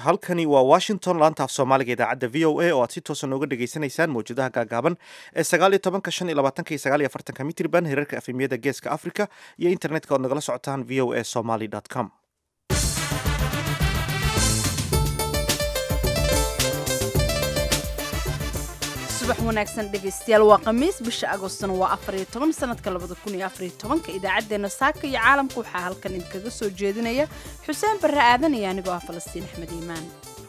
halkani waa Washington laanta af Soomaaliga idaacadda VOA oo aad si toos ah uga dhageysanaysaan mowjadaha gaagaaban ee 19 25 iyo 49 mitirban heerarka efemiyada Geeska Afrika iyo internetka oo nagala socotaan voasomali.com. subax wanaagsan dhegaystayaal waa khamiis bisha agostona waa 14 sanadka 2014 idaacadeena saaka iyo caalamku waxaa halkan idinkaga soo jeedinaya xuseen barre aadan iyo anigoo ah Falastiin Axmed Iimaan.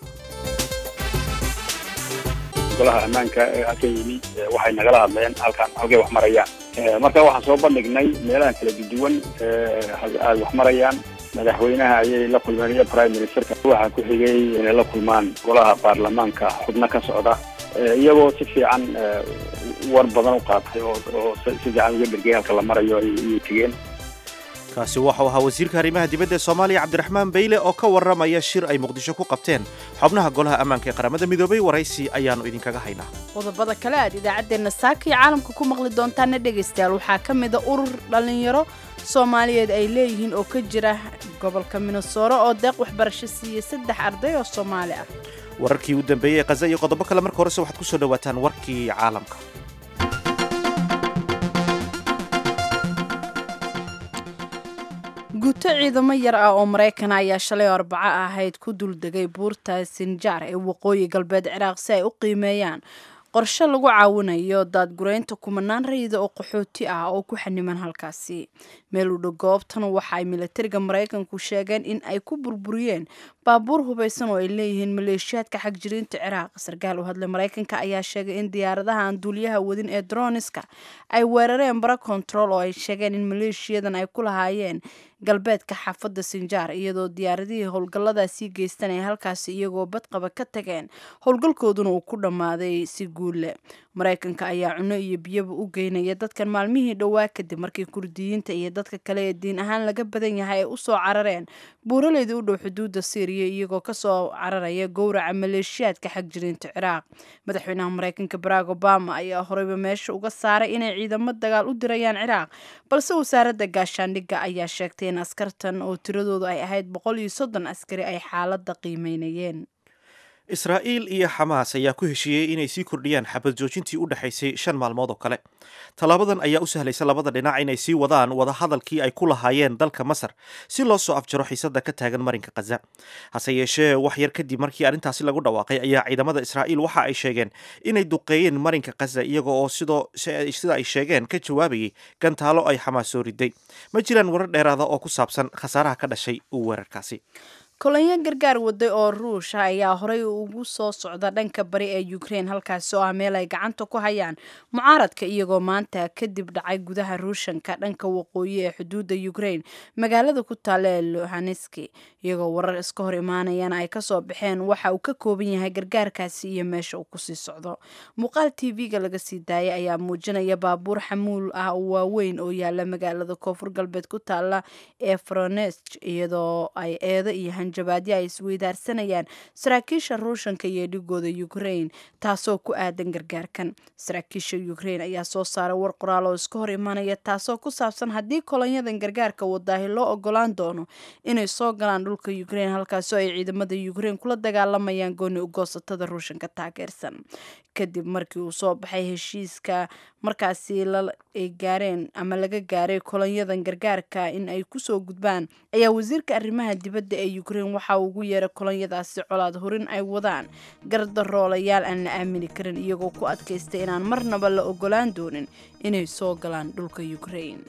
golaha ammaanka ee halka yimi waxay nagala hadleen halkay wax marayaan marka waxaan soo bandhignay meelaha kala duwan ay wax marayaan madaxweynaha ayay la kulmeen iyo prime ministerka waxa ku xigay inay la kulmaan golaha baarlamaanka xubno ka socda iyagoo si fiican war badan u qaatay oo si fiican uga dhigay halka la marayo ay tigeen kaasi waxa uu ahaa wasiirka arrimaha dibadda ee Soomaaliya Cabdiraxmaan Beyle oo ka warramaya shir ay Muqdisho ku qabteen xubnaha golaha ammaanka ee qaramada midoobay waraysi ayaanu idinkaga haynaa qodobada kale aad idaacadeena saaka iyo caalamka ku maqli doontaan dhegaystayaal waxaa ka mid ah urur dhalinyaro Soomaaliyeed ay leeyihiin oo ka jira gobolka Minnesota oo deeq waxbarasho siiyay 3 arday oo Soomaali ah wararkii u dambeeyay Gaza iyo qodobo kale marka hore waxaad ku soo dhawaataan warkii caalamka guuto ciidamo yar ah oo Mareykan ayaa shalay Arbaco ahayd ku duldegay buurta Sinjar ee waqooyi galbeed Ciraaq si ay u qiimeeyaan qorshe lagu caawinayo daadgureynta kumanaan rayid oo qaxooti ah oo ku xaniman halkaasi meel u dhow goobtan waxa ay militariga Mareykanku sheegeen in ay ku burburiyeen baabuur hubeysan oo ay leeyihiin maleeshiyaadka xagjiriinta Ciraaq sarkaal u hadlay Mareykanka ayaa sheegay in diyaaradaha aan duuliyaha wadin ee droniska ay weerareen bara control oo ay sheegeen in maleeshiyadan ay ku lahaayeen galbeedka xaafadda Sinjar iyadoo diyaaradihii howlgalladaasi geystanay halkaasi iyagoo badqaba ka tageen howlgalkooduna uu ku dhamaaday si guul leh Mareykanka ayaa cunno iyo biyaba u geynaya dadkan maalmihii dhawaa kadib markii Kurdiyiinta iyo dadka kale ee diin ahaan laga badan yahay ay u soo carareen buuraleyda u dhow xuduudda Syria iyagoo ka soo cararaya gowraca maleeshiyaadka xagjiriinta Ciraaq madaxweynaha Mareykanka Barack Obama ayaa horeyba meesha uga saaray inay ciidamo dagaal u dirayaan Ciraaq balse wasaaradda gaashaandhigga ayaa sheegtay in askartan oo tiradoodu ay ahayd 130 askari ay xaaladda qiimeynayeen Israa'iil iyo Xamaas ayaa ku heshiiyay inay sii kordhiyaan xabad joojintii u dhaxaysay 5 maalmood oo kale. Talaabadan ayaa u sahlaysa labada dhinac inay sii wadaan wada hadalkii ay ku lahaayeen dalka Masar si loo soo afjaro xiisadda ka taagan marinka Gaza. Hase yeeshee wax yar kadib markii arrintaasi lagu dhawaaqay ayaa ciidamada Israa'iil waxa ay sheegeen inay duqeeyeen marinka Gaza iyagoo sida ay sheegeen ka jawaabayay gantaalo ay Xamaas soo riday. Ma jiraan warar dheeraada oo ku saabsan khasaaraha ka dhashay weerarkaasi. kolonyo gargaar waday oo Ruush ayaa horey ugu soo socda dhanka bari ee Ukraine halkaas oo ah meel ay gacanta ku hayaan mucaaradka iyagoo maanta kadib dhacay gudaha Ruushanka dhanka waqooyi ee xuduudda Ukraine magaalada ku taal ee Luhansk iyagoo warar iska hor imaanayaan ay ka soo baxeen waxa uu ka kooban yahay gargaarkaasi iyo meesha uu ku sii socdo muuqaal TV-ga laga sii daayay ayaa muujinaya baabuur xamuul ah oo waaweyn oo yaala magaalada koonfur galbeed ku taala ee Voronezh iyadoo ay eedo iyo jabaadyo ay isweydaarsanayaan saraakiisha Ruushanka iyo dhigooda Ukraine taasoo ku aadan gargaarkan saraakiisha Ukraine ayaa soo saaray war qoraal oo iska hor imaanaya taasoo ku saabsan haddii kolonyadan gargaarka wadaahi loo ogolaan doono inay soo galaan dhulka Ukraine halkaasoo ay ciidamada Ukraine kula dagaalamayaan gooni u goosatada Ruushanka taageersan kadib markii uu soo baxay heshiiska markaasi ay gaareen ama laga gaaray kolonyadan gargaarka in ay ku soo gudbaan ayaa wasiirka arrimaha dibadda ee Ukraine waxa uu ugu yeeray kolonyadaasi colaad horin ay wadaan gardaroolayaal aan la aamini karin iyagoo ku adkaystay inaan marnaba la ogolaan doonin inay soo galaan dhulka Ukraine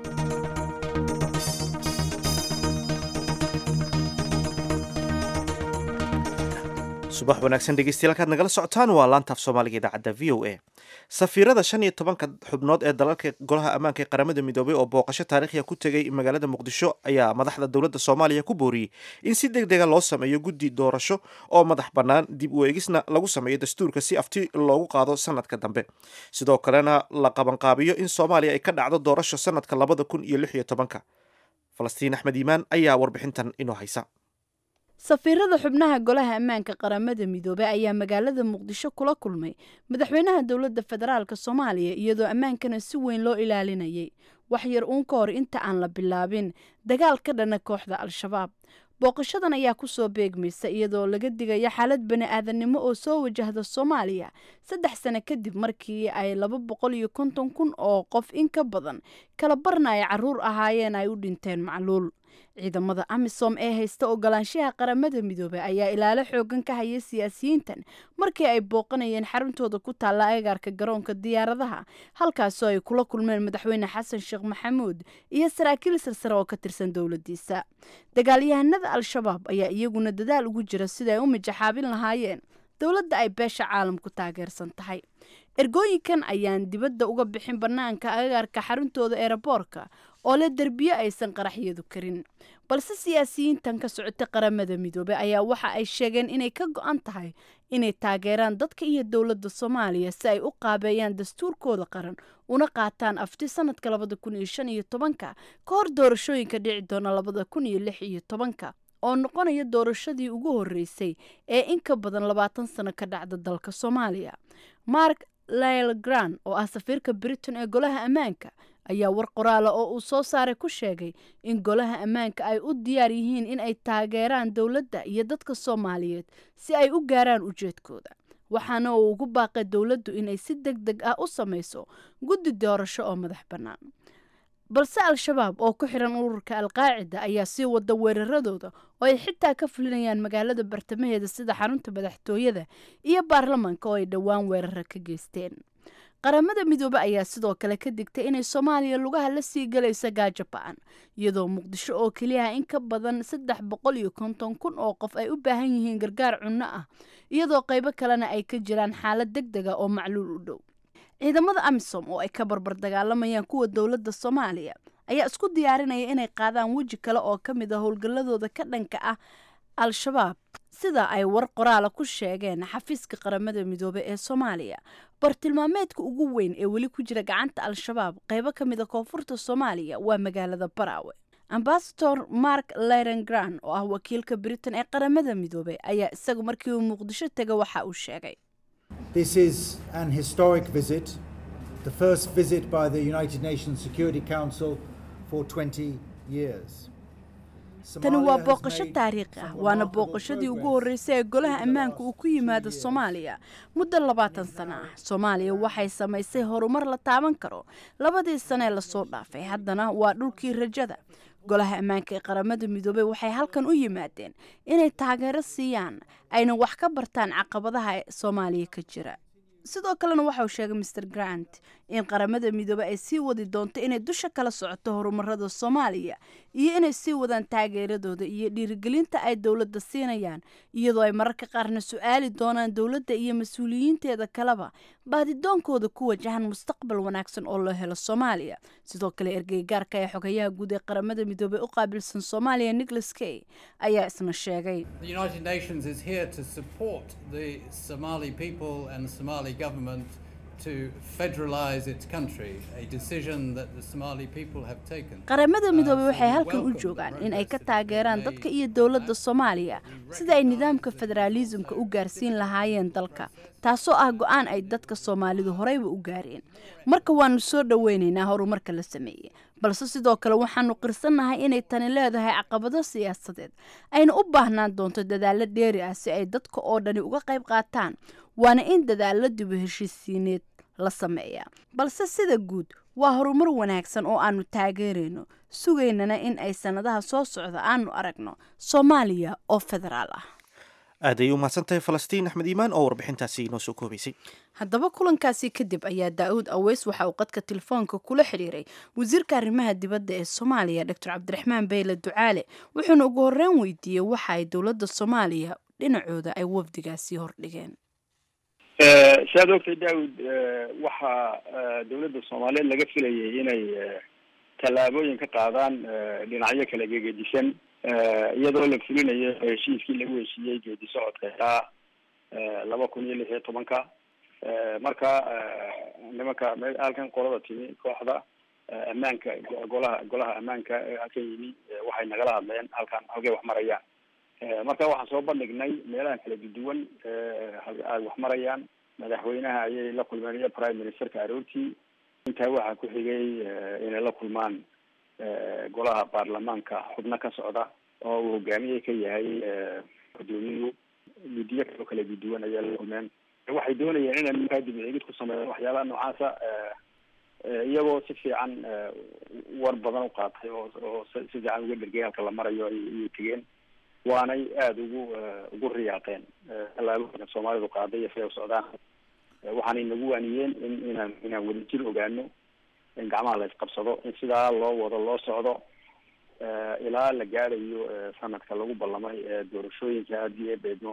subax wanaagsan dhegeystayaal kaad nagala socotaan waa laanta af Soomaaliga idaacadda VOA safiirada 15 xubnood ee dalalka golaha ammaanka ee qaramada midoobay oo booqasho taariikhi ah ku tagay magaalada Muqdisho ayaa madaxda dawladda Soomaaliya ku booriyay in si degdeg ah loo sameeyo guddi doorasho oo madax bannaan dib u eegisna lagu sameeyo dastuurka si afti loogu qaado sanadka dambe sidoo kalena la qabanqaabiyo in Soomaaliya ay ka dhacdo doorasho sanadka 2016 Falastiin Axmed Iimaan ayaa warbixintan inoo haysa safiirada xubnaha golaha ammaanka qaramada midoobay ayaa magaalada Muqdisho kula kulmay madaxweynaha dawladda federaalka Soomaaliya iyadoo ammaankana si weyn loo ilaalinayay wax yar uun ka hor inta aan la bilaabin dagaal ka dhana kooxda Al-Shabaab booqashadan ayaa kusoo beegmaysa iyadoo laga digaya xaalad bani-aadannimo oo soo wajahda soomaaliya 3 sano kadib markii ay 250,000 oo qof in ka badan kala barna ay caruur ahaayeen ay u dhinteen macluul. ciidamada amisom ee haysta ogolaanshaha qaramada midoobay ayaa ilaalo xoogan ka hayay siyaasiyiintan markii ay booqanayeen xaruntooda ku taalla agagaarka garoonka diyaaradaha halkaasoo ay kula kulmeen madaxweyne xasan sheekh maxamuud iyo saraakiil sarsare oo ka tirsan dowladiisa. dagaalyahanada al-shabaab ayaa iyaguna dadaal ugu jira sida ay u mijaxaabin lahaayeen dowladda ay beesha caalamku taageersan tahay. ergooyinkan ayaan dibadda uga bixin bannaanka agagaarka xaruntooda eeraboorka oo la derbiyo aysan qaraxyadu karin, balse siyaasiyiintan ka socota qaramada midoobay ayaa waxa ay sheegeen inay ka go-an tahay inay taageeraan dadka iyo dowladda Soomaaliya si ay u qaabeeyaan dastuurkooda qaran una qaataan afti sanadka 2015 ka hor doorashooyinka dhici doona 2016 oo noqonaya doorashadii ugu horeysay ee in ka badan 20 sano ka dhacda dalka Soomaaliya. Mark Liljegren oo ah safiirka Britain ee golaha ammaanka ayaa war qoraal oo uu soo saaray ku sheegay in golaha ammaanka ay u diyaar yihiin in ay taageeraan dowladda iyo dadka Soomaaliyeed si ay u gaaraan ujeedkooda. waxaana uu ugu baaqay dowladdu inay si degdeg ah u samayso guddi doorasho oo madax bannaan. balse al-shabaab oo ku xiran ururka al-qaacida ayaa sii wada weeraradooda oo ay xitaa ka fulinayaan magaalada bartamaheeda sida xarunta madaxtooyada iyo baarlamaanka oo ay dhowaan weeraro ka geysteen. qaramada midoobe ayaa sidoo kale ka digtay inay Soomaaliya lugaha la sii galayso gaajo ba'an iyadoo Muqdisho oo kaliya in ka badan 350,000 oo qof ay u baahan yihiin gargaar cunno ah iyadoo qaybo kalena ay ka jiraan xaalad degdeg ah oo macluul u dhow. ciidamada amisom oo ay ka barbar dagaalamayaan kuwa dowladda Soomaaliya ayaa isku diyaarinaya inay qaadaan waji kale oo ka mid ah howlgalladooda ka dhanka ah al-shabaab sida ay war qoraal ku sheegeen xafiiska qaramada midoobe ee Soomaaliya. bartilmaameedka ugu weyn ee weli ku jira gacanta al-shabaab qaybo ka mid ah koonfurta Soomaaliya waa magaalada Baraawe. Ambassador Mark Liljegren oo ah wakiilka Britain ee qaramada midoobe ayaa isagu markii uu Muqdisho tagay waxa uu sheegay This is an historic visit, the first visit by the United Nations Security Council for 20 years. tani waa booqasho taariikhi ah waana booqashadii ugu horeysay ee golaha ammaanka uu ku yimaado Soomaaliya muddo 20 sano ah. Soomaaliya waxay samaysay horumar la taaban karo 2 sano ee la soo dhaafay, haddana waa dhulkii rajada. golaha ammaanka ee qaramada midoobe waxay halkan u yimaadeen inay taageero siiyaan ayna wax ka bartaan caqabadaha Soomaaliya ka jira. sidoo kalena waxa uu sheegay Mr Grant in qaramada midoobe ay sii wadi doonto inay dusha kala socoto horumarada Soomaaliya iyo inay sii wadaan taageeradooda iyo dhiirigelinta ay dowladda siinayaan iyadoo ay mararka qaarna su'aali doonaan dowladda iyo mas'uuliyiinteeda kaleba baadidoonkooda ku wajahan mustaqbal wanaagsan oo loo helo Soomaaliya. sidoo kale ergeygaarka ee xogayaha guud ee qaramada midoobe u qaabilsan Soomaaliya Nicholas Kay ayaa isna sheegay The United Nations is here to support the Somali people and the Somali government to federalize its country, a decision that the Somali people have taken. qaramada midoobe waxay halkan u joogaan in ay ka taageeraan dadka iyo dowladda Soomaaliya sida ay nidaamka federalismka u gaarsiin lahaayeen dalka, taasoo ah go'aan ay dadka Soomaalidu horeyba u gaareen. marka waanu soo dhaweynaynaa horumarka la sameeyay, balse sidoo kale waxaanu qirsanahay inay tani leedahay caqabado siyaasadeed ayna u baahnaan doonto dadaalo dheeri ah si ay dadka oo dhani uga qayb qaataan, waana in dadaalo dib u heshiisiineed la sameeyaa. balse sida guud waa horumar wanaagsan oo aanu taageerayno, sugaynana in ay sanadaha soo socda aanu aragno Soomaaliya oo federaal ah. aad ay u mahadsantahay Falastiin Axmed Iimaan oo warbixintaasi inoo soo koobaysay. haddaba kulankaasi kadib ayaa Daawud Aweys waxa uu qadka telefoonka kula xiriiray wasiirka arrimaha dibadda ee Soomaaliya Dr. Cabdiraxmaan Beyle Ducaale wuxuuna ugu horreyn weydiiyey waxa ay dowladda Soomaaliya dhinacooda ay wafdigaasi hordhigeen. sidaad ogtay Daawud, waxaa dowladda Soomaaliyeed laga filayay inay tallaabooyin ka qaadaan dhinacyo kala gegedisan iyadoo la fulinayo heshiiskii lagu heshiiyey geedi socodka 2016 marka nimanka halkan qolada timi kooxda ammaanka golaha ammaanka halkan yimi waxay nagala hadleen halkay wax marayaan. marka waxaan soo bandhignay meelaha kala duwan ay wax marayaan. madaxweynaha ayay la kulmeen iyo prime ministerka aroortii. intaa waxaa ku xigay inay la kulmaan golaha baarlamaanka xubno ka socda oo uu hogaamiye ka yahay gudoomiyuhu guddiyo kala duwan ayaa la kulmeen waxay doonayeen inay markaa dib u eegid ku sameeyaan waxyaabaha noocaasa iyagoo si fiican war badan u qaatay oo si fiican uga dhergay halka la marayo ayay tegeen waanay aada ugu riyaaqeen tallaabooyinka soomaalidu qaaday iyo siday u socdaan waxaanay nagu waaniyeen inaan wadajir ogaano in gacmaha la isqabsado in sidaa loo wado loo socdo ilaa la gaarayo sanadka lagu ballamay doorashooyinka haddii ay beedmo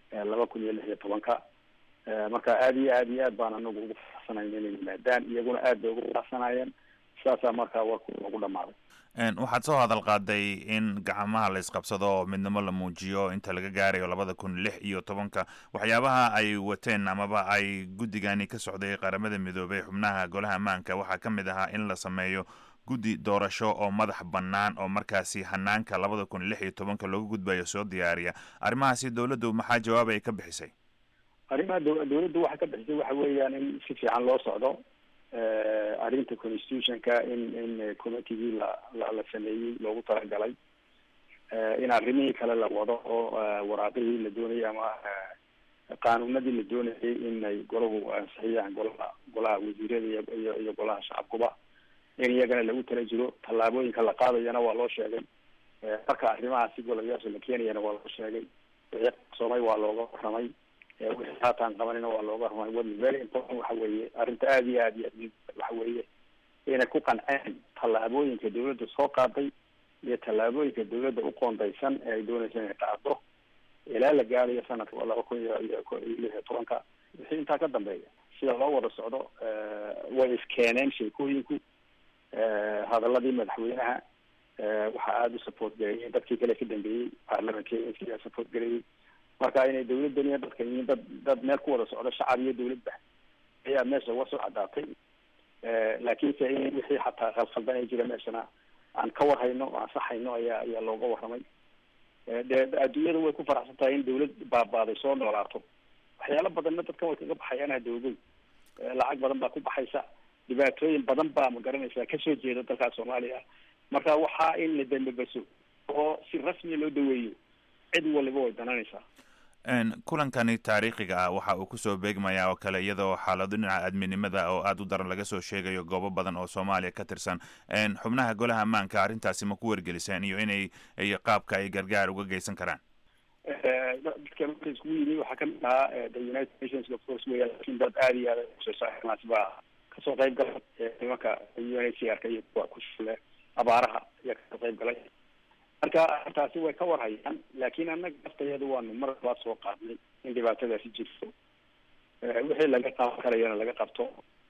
2016 marka aad iyo aad baan anagu ugu faraxsanayn inay yimaadaan iyaguna aad bay ugu faraxsanayeen saasaa markaa warku ugu dhamaaday waxaad soo hadal qaaday in gacmaha la isqabsado midnimo la muujiyo inta laga gaarayo 2016 waxyaabaha ay wateen amaba ay guddigani ka socday qaramada midoobay xubnaha golaha ammaanka waxaa ka mid ahaa in la sameeyo guddi doorasho oo madax bannaan oo markaasi hanaanka 2016 looga gudbayo soo diyaariya arrimahaasi dowladdu maxaa jawaab ay ka bixisay arrimaha dowladdu waxay ka bixisay waxa weeyaan in si fiican loo socdo arrinta constitutionka in committeegii la sameeyey loogu talagalay in arrimihii kale la wado oo waraaqihii la doonayay ama qaanuunadii la doonayay inay golahu ansixiyaan golaha wasiirada iyo golaha shacabkuba in iyagana lagu tala jiro tallaabooyinka la qaadayana waa loo sheegay marka arrimahaasi golayaasha la keenayana waa loo sheegay wixii qarsoomay waa looga warramay wixii haataan qabanina waa looga warramay what is very important waxa weeye arrinta aad iyo aad waxa weeye inay ku qanceen tallaabooyinka dawladda soo qaaday iyo tallaabooyinka dawladda u qoondaysan ee ay doonaysa inay qaado ilaa la gaarayo sanadka 2016 wixii intaa ka dambeeya sida loo wada socdo way iskeeneen sheekooyinku hadaladii madaxweynaha waxaa aada u support gareeyay dadkii kale ka dambeeyey baarlamankeeya support gareeyay marka inay dawladdan iyo dadka yihiin dad meel ku wada socdo shacab iyo dawladba ayaa meesha uga soo caddaatay laakiinse in wixii xataa khalkhaldan ay jira meeshana aan ka warhayno o aan saxayno ayaa looga warramay dee adduunyada way ku faraxsan tahay in dawlad baabaaday soo noolaato waxyaalo badanna dadkan way kaga baxayaan hadawgow lacag badan baa ku baxaysa dhibaatooyin badan baa ma garanaysaa kasoo jeeda dalka Soomaaliya marka waxaa in la dambabaso oo si rasmi loo daweeyo cid waliba way dananaysaa kulankani taariikhiga ah waxa uu kusoo beegmayaa oo kale iyadoo xaalado dhinaca adminimada oo aada u daran laga soo sheegayo goobo badan oo Soomaaliya ka tirsan xubnaha golaha ammaanka arrintaasi ma ku wargeliseen iyo inay qaabka ay gargaar uga geysan karaan dadka markay iskugu yimi waxaa kamid ahaa the United Nations of course weya laakiin dad aada iyo aada usoo saaximaas baa kasoo qayb galay nimanka UNHCR iyo kuwa ku shule abaaraha ayaa kasoo qayb galay marka arrintaasi way ka warhayaan laakiin annaga naftayadu waanu mar labaad soo qaadnay in dhibaatadaasi jirto wixii laga qaban karayana laga qabto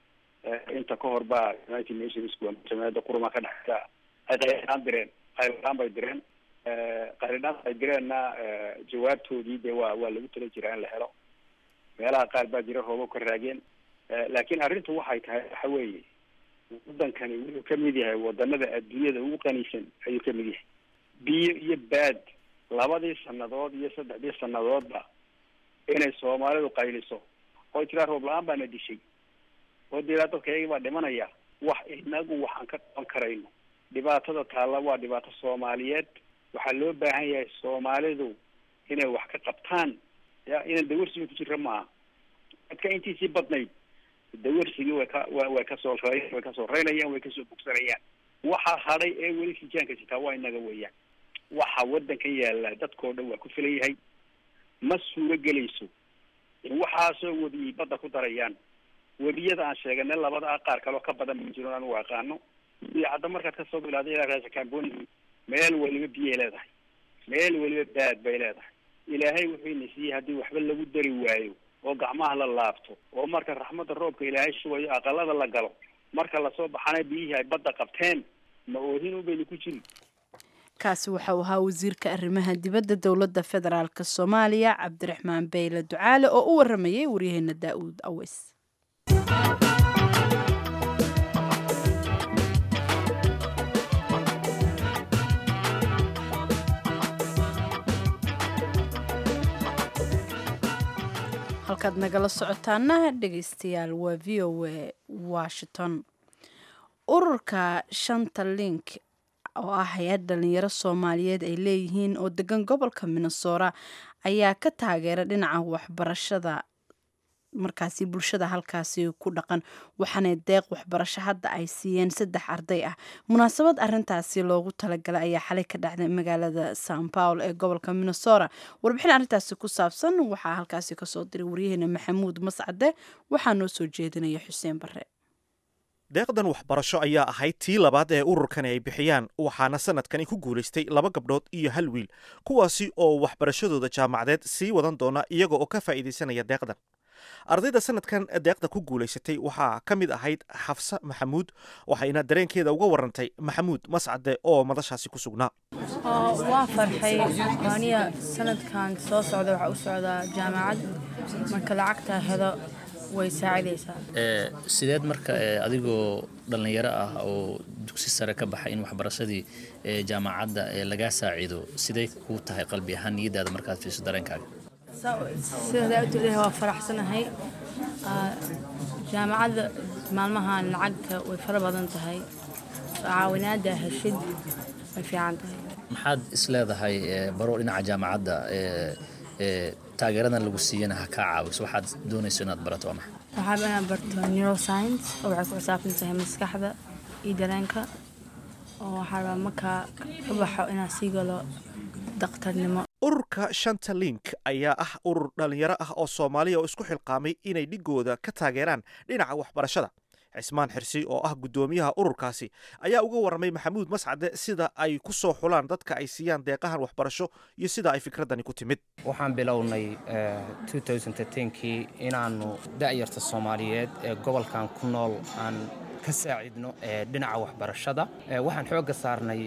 inta ka hor baa United Nations kuwa jamciyadda qurumaha ka dhexeysa ay qayladaan bay direen qayladaan ay direenna jawaabtoodii dee waa lagu tala jiraa in la helo meelaha qaar baa jira roobo ka raageen laakiin arrintu waxay tahay waxa weeye wadankani wuxuu kamid yahay wadanada adduunyada ugu qaniisan ayuu kamid yahay biyo iyo baad 2 sanadood iyo 3 sanadoodba inay Soomaalidu qayliso oo jira roob la'aan baa na dishay oo dadkayga baa dhimanaya wax inagu waxaan ka qaban karayno dhibaatada taala waa dhibaato Soomaaliyeed waxaa loo baahan yahay Soomaalidu inay wax ka qabtaan inay dawarsiga ku jira ma dadka intiisii badnayd dawarsiga way ka soo reynayaan way ka soo bogsanayaan waxa hadhay ee weli fijaanka sitaa waa inaga weeyaan waxa wadanka yaala dadkoo dhan waa ku filan yahay ma suuro gelayso waxaasoo wadiyay badda ku darayaan wadiyada aan sheeganay labada qaar kale oo ka badan ma jiro aan u aqaano iyo hadda markaad ka soo bilaaday ilaa raasa carboni meel waliba biyo leedahay meel waliba baad bay leedahay ilaahay wuxuu inasiiyay haddii waxba lagu dari waayo oo gacmaha la laabto oo marka raxmadda roobka ilaahay shubayo aqalada la galo marka lasoo baxana biyihii ay badda qabteen ma oohin u bayna ku jirin kaasi waxa uu ahaa wasiirka arrimaha dibadda dowladda federaalka Soomaaliya Cabdiraxmaan Beyle Ducaale oo u waramayay waryaheena Daawud Aweys halkaad nagala socotaana dhegeystayaal waa VOA Washington ururka shanta link oo ah hay-ad dhalinyaro soomaaliyeed ay leeyihiin oo degan gobolka Minnesota ayaa ka taageera dhinaca waxbarashada markaasi bulshada halkaasi ku dhaqan waxaana deeq waxbarasho hadda ay siiyeen 3 arday ah munaasabad arintaasi loogu talagalay ayaa xalay ka dhacday magaalada São Paulo ee gobolka Minnesota warbixin arintaasi ku saabsan waxaa halkaasi ka soo diray wariyaheena Maxamuud Mascade waxaa noo soo jeedinaya Xuseen Barre deeqdan waxbarasho ayaa ahayd tii labaad ee ururkan ay bixiyaan waxaana sanadkan ku guuleystay 2 gabdhood iyo 1 wiil kuwaasi oo waxbarashadooda jaamacadeed sii wadan doona iyaga oo ka faa'iideysanaya deeqdan ardayda sanadkan deeqda ku guuleysatay waxaa ka mid ahayd Xafsa Maxamuud waxayna dareenkeeda uga warantay Maxamuud Mascade oo madashaasi ku sugnaa waa farxay aniga sanadkan soo socda waxa u socda jaamacad marka lacagta helo way saacideysaa sideed marka adigoo dhalinyaro ah oo dugsi sare ka baxay in waxbarashadii jaamacadda laga saacido sidee ku tahay qalbi ahaan niyadaada markaad fiirso dareenkaaga sida aad u leeyahay waa faraxsanahay jaamacadda maalmahan lacagta way fara badan tahay caawinaada heshid way fiican tahay maxaad isleedahay baro dhinaca jaamacadda taageeradan lagu siiyana ha ka caawiso waxaad doonayso inaad barato ama waxaan inaan barto neuroscience oo waxay ku xisaabtan tahay maskaxda iyo dareenka oo waxaa markaa ka baxo inaan sii galo daktarnimo ururka Shanta Link ayaa ah urur dhalinyaro ah oo Soomaaliya oo isku xilqaamay inay dhigooda ka taageeraan dhinaca waxbarashada Cismaan Xirsi oo ah gudoomiyaha ururkaasi ayaa uga warramay Maxamuud Mascade sida ay ku soo xulaan dadka ay siiyaan deeqahan waxbarasho iyo sida ay fikradani ku timid waxaan bilownay 2010kii inaanu da'yarta Soomaaliyeed ee gobolkan ku nool aan ka saacidno dhinaca waxbarashada waxaan xoogga saarnay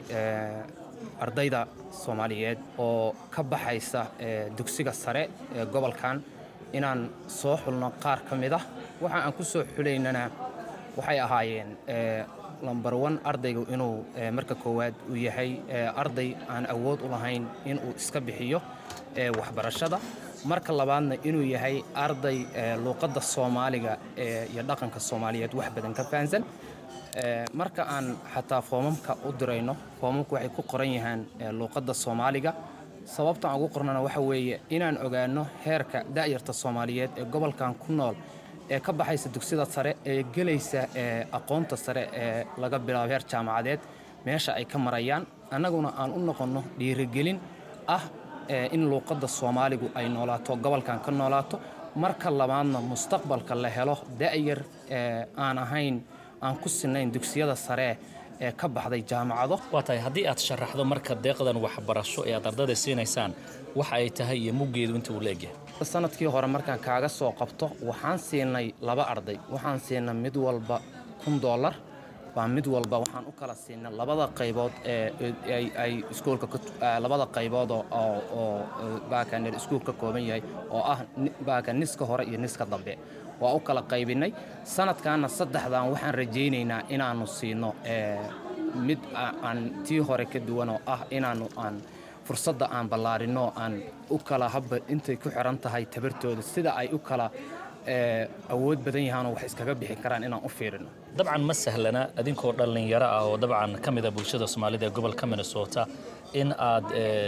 ardayda Soomaaliyeed oo ka baxaysa dugsiga sare ee gobolkan inaan soo xulno qaar ka mid ah waxa aan ku soo xuleynana waxay ahaayeen number 1 ardaygu inuu marka koowaad uu yahay arday aan awood u lahayn inuu iska bixiyo waxbarashada marka labaadna inuu yahay arday luqadda Soomaaliga iyo dhaqanka Soomaaliyeed wax badan ka fahansan marka aan xataa foomamka u dirayno foomamku waxay ku qoran yihiin luqadda Soomaaliga sababta aan ugu qornana waxa weeye inaan ogaano heerka da'yarta Soomaaliyeed ee gobolkan ku nool ee ka baxaysa dugsiyada sare ee gelaysa aqoonta sare ee laga bilaabo heer jaamacadeed meesha ay ka marayaan annaguna aan u noqono dhiirigelin ah in luqadda Soomaaligu ay noolaato gobolkan ka noolaato marka labaadna mustaqbalka la helo da'yar aan ahayn aan ku sinayn dugsiyada sare ee ka baxday jaamacado waa tahay haddii aad sharaxdo marka deeqdan waxbarasho ee aad ardayda siinaysaan waxa ay tahay iyo muggeedu inta uu leeyahay sanadkii hore markaan kaaga soo qabto waxaan siinay 2 arday waxaan siinay mid walba $1 baa mid walba waxaan u kala siinay labada qaybood ee ay iskuulka labada qaybood oo baakan iskuulka kooban yahay oo ah baakan niska hore iyo niska dambe waa u kala qaybinay sanadkaana saddexdan waxaan rajaynaynaa inaanu siino mid aan tii hore ka duwan oo ah inaanu aan fursadda aan ballaarino aan u kala habba intay ku xiran tahay tabartooda sida ay u kala awood badan yahaan oo wax iskaga bixi karaan inaan u fiirino dabcan ma sahlana adinkoo dhalinyaro ah oo dabcan ka mid ah bulshada Soomaalida ee gobolka Minnesota in aad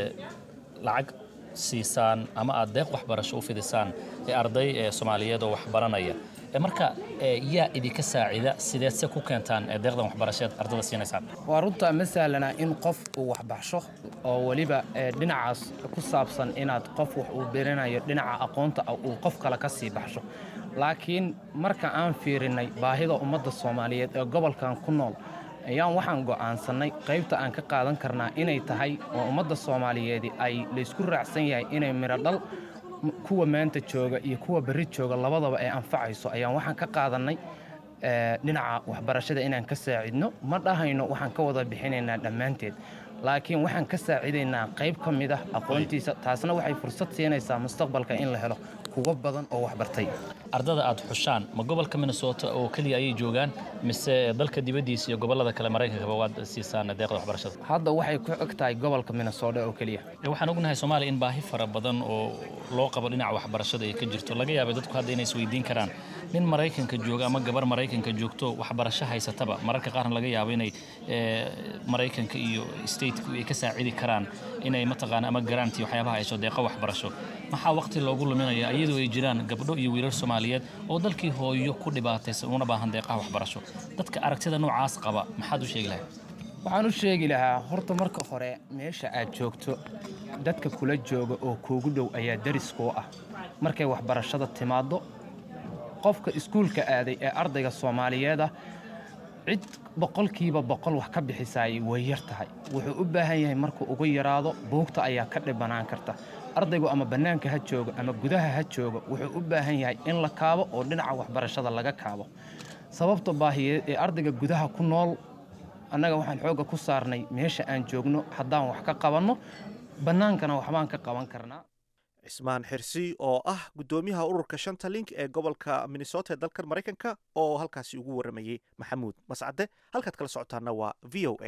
lacag siisaan ama aad deeq waxbarasho u fidisaan arday Soomaaliyeed oo wax baranaya marka yaa idinka saacida sideed se ku keentaan deeqdan waxbarasheed ardayda siinaysaan waa runta masalana in qof uu wax baxsho oo waliba dhinacaas ku saabsan inaad qof wax uu beeranayo dhinaca aqoonta uu qof kale ka sii baxsho laakiin marka aan fiirinay baahida ummadda Soomaaliyeed ee gobolkan ku nool ayaan waxaan go'aansanay qaybta aan ka qaadan karnaa inay tahay oo ummadda Soomaaliyeed ay la isku raacsan yahay inay miro dhal kuwa maanta jooga iyo kuwa bari jooga labadaba ay anfacayso ayaan waxaan ka qaadanay dhinaca waxbarashada inaan ka saacidno ma dhahayno waxaan ka wada bixinaynaa dhammaanteed laakiin waxaan ka saaciidaynaa qayb ka mid ah aqoontiisa taasna waxay fursad siinaysaa mustaqbalka in la helo kuwa badan oo wax bartay ardada aad xushaan ma gobolka Minnesota oo kaliya ay joogaan mise dalka dibadiisa iyo gobolada kale Mareykanka waad siisaan deeqda waxbarashada hadda waxay ku xigtahay gobolka Minnesota oo kaliya waxaan ognahay Soomaaliya in baahi fara badan oo loo qabo dhinaca waxbarashada ay ka jirto laga yaabay dadku hadda inay isweydiin karaan nin Mareykanka jooga ama gabar Mareykanka joogto waxbarasho haysataba mararka qaar laga yaabo inay Mareykanka iyo state-ku ay ka saacidi karaan inay mataqaan ama garanti waxyaabaha ay soo deeqo waxbarasho maxaa waqti loogu luminayaa iyadoo ay jiraan gabdho iyo wiilal Soomaaliyeed oo dalkii hooyo ku dhibaataysan una baahan deeqaha waxbarasho dadka aragtida noocaas qaba maxaad u sheegi lahayd waxaan u sheegi lahaa horta marka hore meesha aad joogto dadka kula jooga oo kuugu dhow ayaa dariskoo ah markay waxbarashada timaado qofka iskuulka aaday ee ardayga Soomaaliyeed ah cid boqolkiiba boqol wax ka bixisay way yar tahay wuxuu u baahan yahay markuu ugu yaraado buugta ayaa ka dhibanaan karta ardaygu ama banaanka ha joogo ama gudaha ha joogo wuxuu u baahan yahay in la kaabo oo dhinaca waxbarashada laga kaabo sababta baahiyeed ee ardayga gudaha ku nool annaga waxaan xooga ku saarnay meesha aan joogno haddaan wax ka qabanno banaankana waxbaan ka qaban karnaa cismaan xirsi oo ah gudoomiyaha ururka shanta link ee gobolka Minnesota ee dalka Mareykanka oo halkaasi ugu waramayay Maxamuud Mascade halkaad kala socotaana waa VOA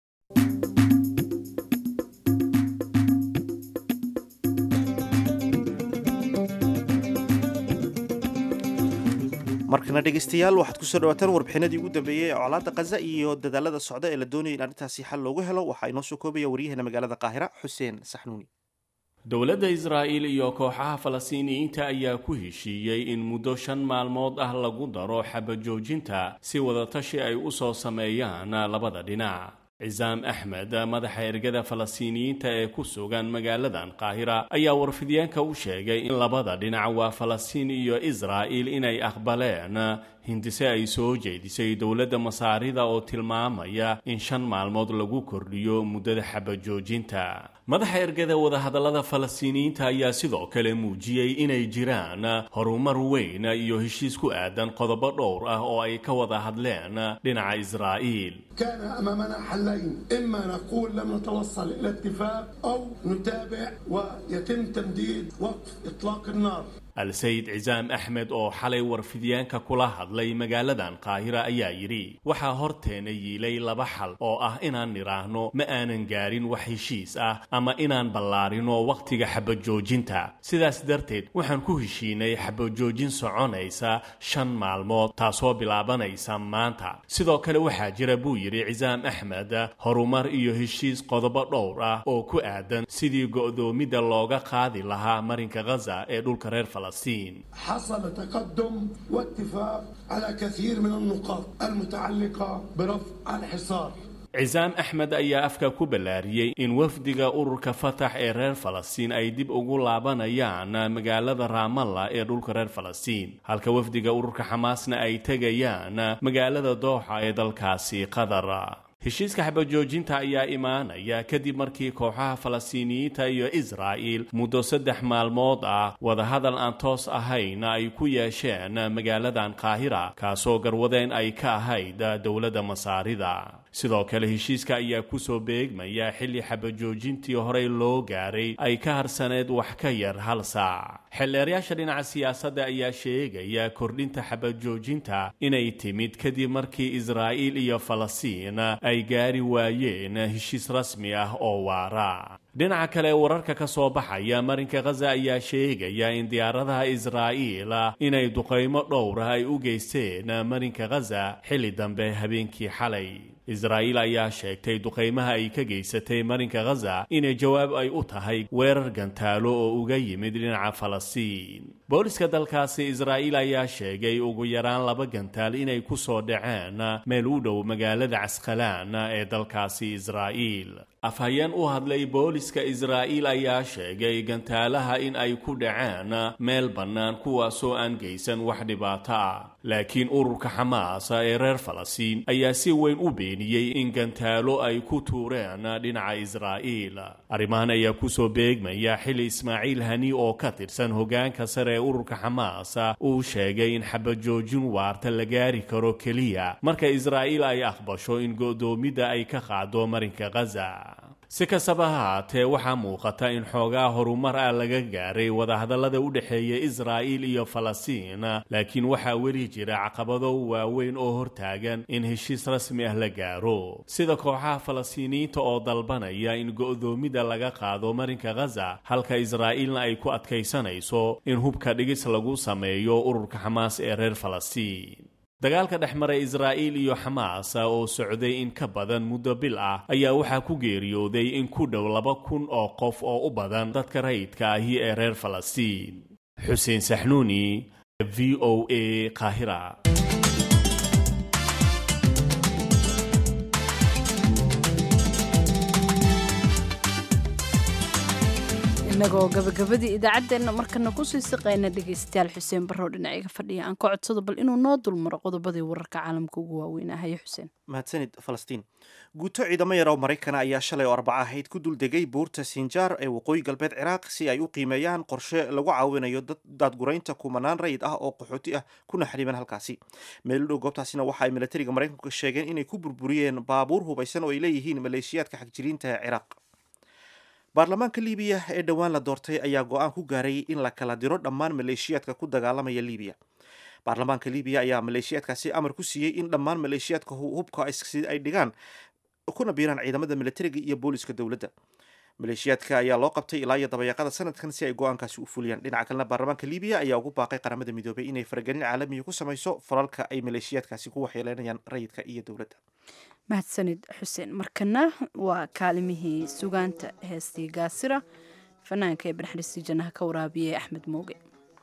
markana dhegeystayaal waxaad ku soo dhawaataan warbixinadii ugu dambeeyay ee colaadda Gaza iyo dadaalada socda ee la doonayay in arrintaasi xal loogu helo waxaa inoo soo koobaya wariyaheenna magaalada Qaahira Xuseen Saxnuuni dowladda Israa'iil iyo kooxaha Falastiiniyiinta ayaa ku heshiiyey in muddo 5 maalmood ah lagu daro xabajoojinta si wada tashi ay u soo sameeyaan labada dhinac Cizaam Axmed madaxa ergada Falastiiniyiinta ee ku sugan magaaladan Qaahira ayaa warfidyaanka u sheegay in labada dhinac waa Falastiin iyo Israa'iil inay aqbaleen hindise ay soo jeedisay dowladda Masaarida oo tilmaamaya in 5 maalmood lagu kordhiyo muddada xabajoojinta madaxa ergada wadahadallada Falastiiniyiinta ayaa sidoo kale muujiyay inay jiraan horumar weyn iyo heshiis ku aadan qodobo dhowr ah oo ay ka wada hadleen dhinaca Israa'iil كان أمامنا حلين إما نقول لم نتوصل إلى اتفاق أو نتابع ويتم تمديد وقف إطلاق النار السيد عزام أحمد oo xalay warfidyaanka kula hadlay magaaladan Qaahira ayaa yiri waxa horteena yiilay laba xal oo ah inaan niraahno ma aanan gaarin wax heshiis ah ama inaan ballaarino waqtiga xabajoojinta sidaas darteed waxaan ku heshiinay xabajoojin soconaysa 5 maalmood taasoo bilaabanaysa maanta sidoo kale waxa jira buu yiri Cizaam Axmed horumar iyo heshiis qodobo dhowr ah oo ku aadan sidii go'doomida looga qaadi lahaa marinka Gaza ee dhulka reer فلسطين حصل تقدم واتفاق على كثير من النقاط المتعلقة برفع الحصار عزام أحمد ayaa afka ku balaariyay in wafdiga ururka Fatah ee reer Falastiin ay dib ugu laabanayaan magaalada Ramallah ee dhulka reer Falastiin halka wafdiga ururka Xamaasna ay tagayaan magaalada Dooxa ee dalkaasi Qatar heshiiska xabajoojinta ayaa imaanaya kadib markii kooxaha Falastiiniyiinta iyo Israa'iil muddo 3 maalmood ah wadahadal aan toos ahayn ay ku yeesheen magaaladan Qaahira kaasoo garwadeen ay ka ahayd dowladda Masaarida sidoo kale heshiiska ayaa ku soo beegmaya xilli xabajoojintii hore loo gaaray ay ka harsaneed wax ka yar hal saac xilliyaasha dhinaca siyaasadda ayaa sheegaya kordhinta xabajoojinta inay timid kadib markii Israa'iil iyo Falastiin ay gaari waayeen heshiis rasmi ah oo waara dhinaca kale wararka ka soo baxaya marinka Gaza ayaa sheegaya in diyaaradaha Israa'iil inay duqeymo dhowr ah ay u geysteen marinka Gaza xilli dambe habeenkii xalay Israa'iil ayaa sheegtay duqeymaha ay ka geysatay marinka Gaza inay jawaab ay u tahay weerar gantaalo oo uga yimid dhinaca Falastiin booliska dalkaasi Israa'iil ayaa sheegay ugu yaraan 2 gantaal inay ku soo dhaceen meel u dhow magaalada Casqalaan ee dalkaasi Israa'iil afhayeen u hadlay booliska Israa'iil ayaa sheegay gantaalaha in ay ku dhaceen meel bannaan kuwaasoo aan geysan wax dhibaato ah laakiin ururka Xamaas ee reer Falastiin ayaa si weyn u beeniyay in gantaalo ay ku tuureen dhinaca Israa'iil arrimahan ayaa ku soo beegmaya xilli Ismaaciil Hani oo ka tirsan hoggaanka sare ee ururka Xamaas uu sheegay in xabajoojin waarta la gaari karo kaliya marka Israa'iil ay aqbasho in go'doomida ay ka qaado marinka Gaza si kastaba ha haatee waxaa muuqata in xoogaa horumar ah laga gaaray wadahadallada u dhexeeya israa'iil iyo falastiin laakiin waxaa weli jira caqabado waaweyn oo hortaagan in heshiis rasmi ah la gaaro sida kooxaha falastiiniyiinta oo dalbanaya in go'doomida laga qaado marinka ghaza halka israa'iilna ay ku adkaysanayso in hubka dhigis lagu sameeyo ururka xamaas ee reer falastiin dagaalka dhexmaray israa'iil iyo xamaas oo socday in ka badan muddo bil ah ayaa waxaa ku geeriyooday in ku dhow 2,000 oo qof oo u badan dadka rayidka ahi ee reer falastiin xuseen saxnuuni VOA Qaahira inagoo gabagabadii idaacaddeenna markana kusii siqayna dhegaystayaal xuseen barrow dhinaciga fadhiya aan ka codsado bal inuu noo dulmaro qodobadii wararka caalamka ugu waaweynaahaye xuseen mahadsanid falastiin guuto ciidamo yar oo maraykana ayaa shalay oo arbaca ahayd ku duldegay buurta sinjaar ee waqooyi galbeed ciraaq si ay u qiimeeyaan qorshe lagu caawinayo daadguraynta kumanaan rayid ah oo qaxooti ah kuna xariiban halkaasi meel u dhow goobtaasina waxa ay milatariga maraykanka sheegeen inay ku burburiyeen baabuur hubaysan oo ay leeyihiin maleeshiyaadka xagjiriinta ee ciraaq baarlamaanka libiya ee dhowaan la doortay ayaa go-aan ku gaaray in la kala diro dhammaan maleeshiyaadka ku dagaalamaya libiya baarlamaanka libiya ayaa maleeshiyaadkaasi amar ku siiyey in dhammaan maleeshiyaadka hubka ay dhigaan kuna biiraan ciidamada militariga iyo booliska dowladda maleeshiyaadka ayaa loo qabtay ilaa iyo dabayaaqada sanadkan si ay go-aankaasi u fuliyaan dhinaca kalena baarlamaanka libiya ayaa ugu baaqay qaramada midoobay inay faragelin caalamiya ku samayso falalka ay maleeshiyaadkaasi ku waxyeeleynayaan rayidka iyo dowladda mahadsanid xuseen markana waa kaalimihii sugaanta heestii gaasira fanaanka ee banaxariistii jannaha ka waraabiyey axmed mooge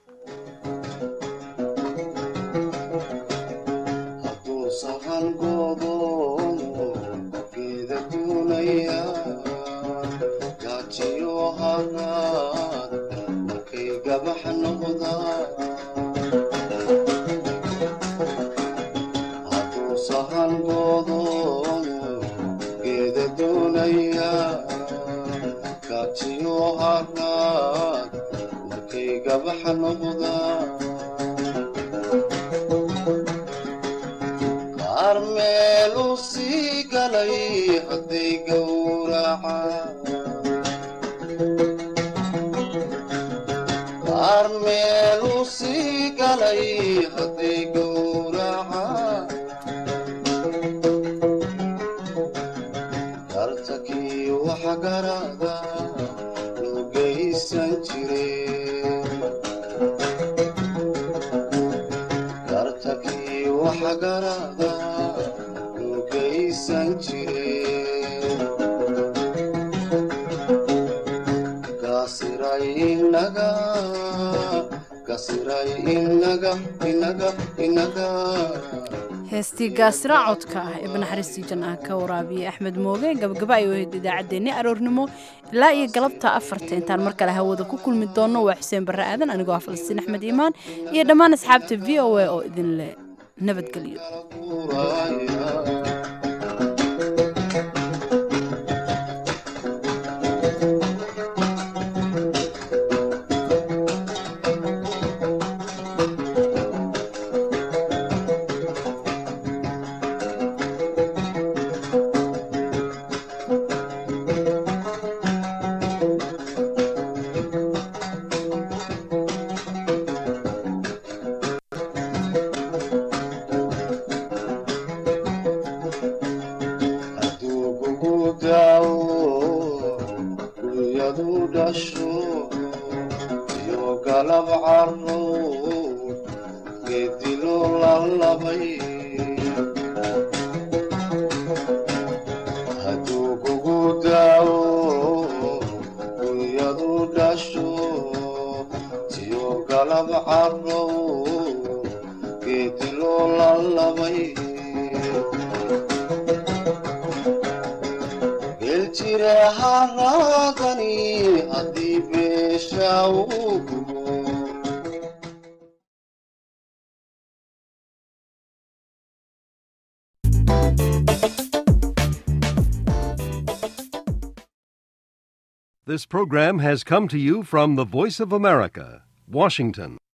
qarmeelu sii galay hadday gowraca qarmeelu sii galay hadday gowraca dartakii waxa garada loo geysan jiray garada loo geysan jiray gasiray inaga heestii gaasira codka ah ee banaxariistii jannaha ka waraabiyey axmed mooge gabagaba ay ahayd idaacaddeenni aroornimo ilaa iyo galabta 4 intaan mar kale hawada ku kulmi doonno waa xuseen barre aadan anigoo ah falastiin axmed iimaan iyo dhammaan asxaabta v o a oo idin leh nabadgelyo This program has come to you from the Voice of America, Washington.